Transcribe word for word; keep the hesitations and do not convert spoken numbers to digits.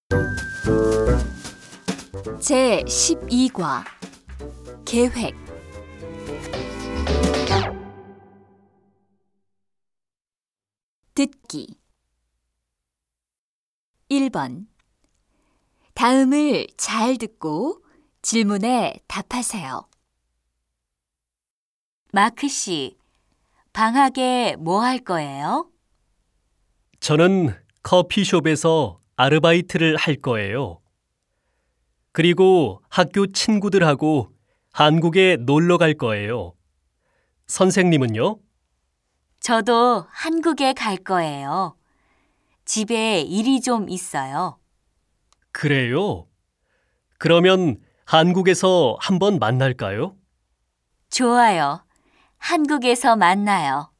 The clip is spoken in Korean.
제십이 과 계획 듣기 일 번 다음을 잘 듣고 질문에 답하세요. 마크 씨, 방학에 뭐 할 거예요? 저는 커피숍에서 아르바이트를 할 거예요. 그리고 학교 친구들하고 한국에 놀러 갈 거예요. 선생님은요? 저도 한국에 갈 거예요. 집에 일이 좀 있어요. 그래요? 그러면 한국에서 한번 만날까요? 좋아요. 한국에서 만나요.